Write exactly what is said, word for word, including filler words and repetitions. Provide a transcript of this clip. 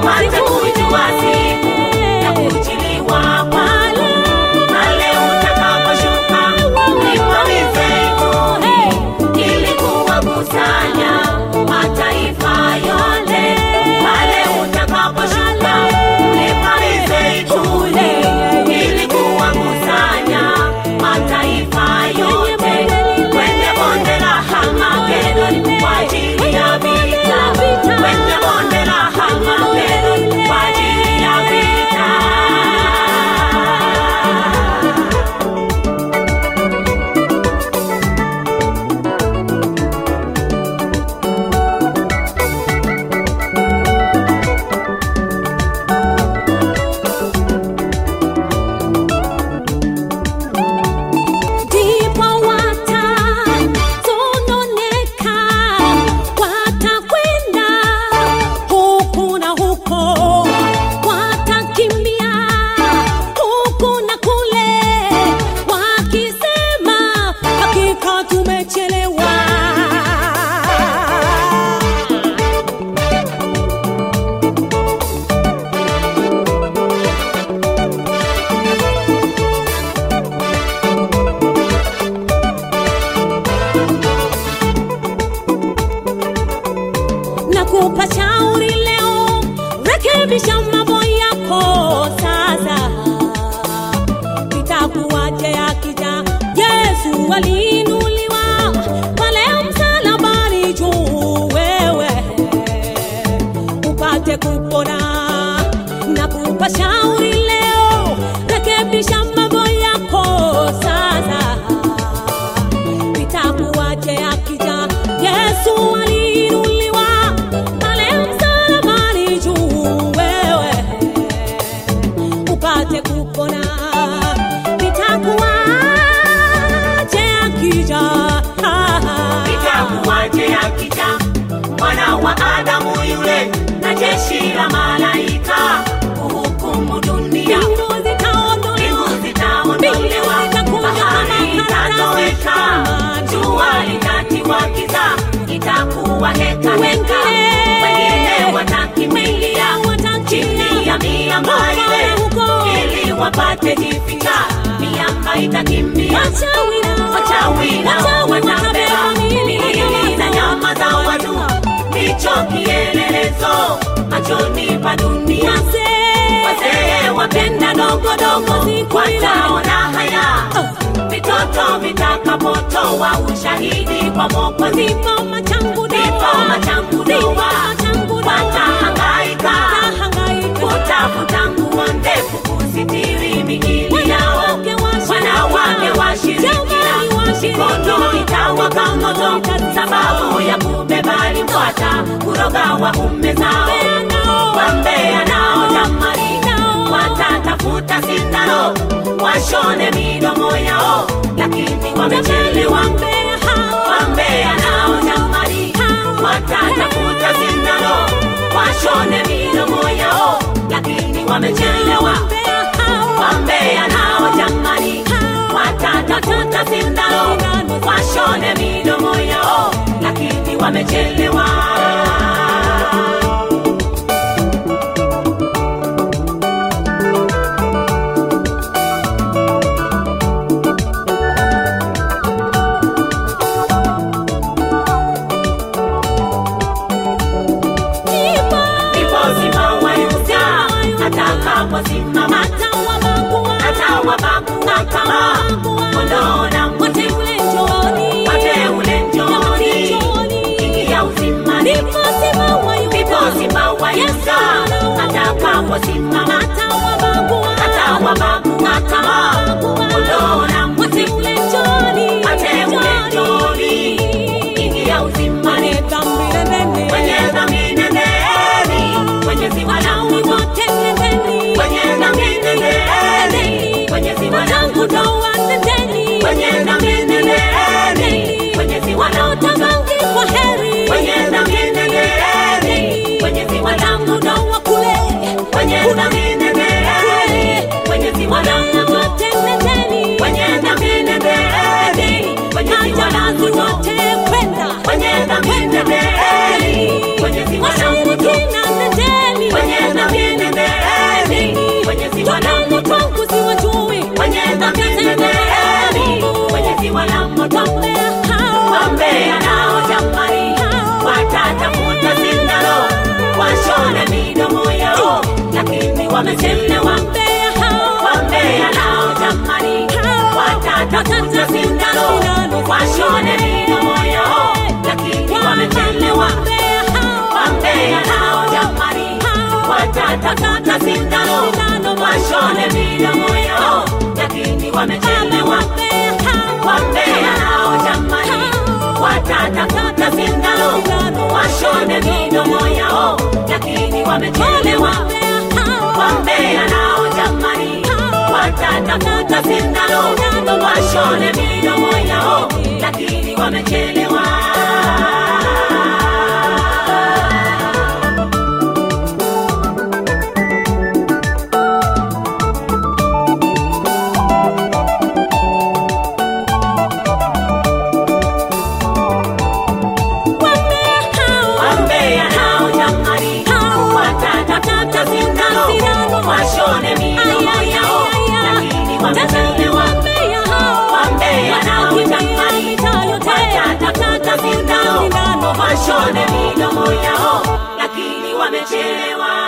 upate kujua siku ya kujiliwa kwako. Pale utakaposhuka mlima Mizeituni ili kuwakusanya mataifa yote. Pale utakaposhuka mlima Mizeituni ili kuwakusanya mataifa yote. Kwenye bonde la Hamagedoni kwa ajili ya vita. Kwenye bonde la Hamagedoni kwa ajili ya vita. Ndipo watasononeka, watakwenda huku na huko, watakimbia huku na kule, wakisema hakika tumechelewa. Nakupa shauri leo, rekebisha mambo yako sasa. Itakuwaje akija Yesu aliinuliwa pale msalabani juu, wewe upate kupona. Nakupa shauri leo, rekebisha mambo yako sasa. Itakuwaje akija Yesu aliinuliwa pale msalabani juu, wewe upate kupona. Itakuwaje akija, Itakuwaje akija Mwana wa Adamu yule na jeshi la malaika kuhukumu dunia. mbingu zitaondolewa, Mbingu zitaondolewa, bahari itatoweka, jua litatiwa giza, itakuwa heka heka. Wengine watakimbilia chini ya miamba ile ili wapate jificha. Miamba itakimbia, wachawi nao watabeba miili na nyama za watu. Ndicho kielelezo machoni pa dunia. Wazee wapenda dogo dogo wataona haya, vitoto vitakapotoa ushahidi kwa Mwokozi. ndipo machangu Ndipo machangudoa watahangaika kutafuta nguo ndefu kusitiri miili yao. Wanawake washirikina, mikono itawaka moto sababu ya kubeba limbwata kuroga waume zao. Wambea nao jamani watatafuta sindano washone midomo yao, lakini wamechelewa. Wambea nao jamani watatafuta sindano washone midomo yao, lakini wamechelewa. Wambea nao jamani watatafuta sindano washone midomo yao, lakini wamechelewa. Ndipo simama wa Yuda atakaposimama, atawabagua kama kondoo na mbuzi. Wateule njooni, ingia uzimani. Ndipo simama wa Yuda atakaposimama, atawabagua kama kondoo na mbuzi. Wateule njooni, ingia uzimani. Kwenye dhambi nendeni, kwenye ziwa langu wote nendeni. Kwenye dhambi nendeni, kwenye ziwa langu nendeni. Kwenye dhambi nendeni, kwenye ziwa langu kwa heri. Kwenye dhambi nendeni, kwenye ziwa langu kule. Kwenye dhambi wamechelewa. Wambea nao jamani, watatafuta sindano washone midomo yao, lakini wamechelewa. Wambea nao jamani, watatafuta sindano washone midomo yao, lakini wamechelewa. Wambea nao jamani, watatafuta sindano washone midomo yao, lakini wamechelewa. Wambea nao jamani, watatafuta sindano washone midomo yao, lakini wamechelewa. Wambea nao jamani, watatafuta sindano washone midomo yao, lakini wamechelewa. Wambea nao jamani, watatafuta sindano washone midomo yao, lakini wamechelewa.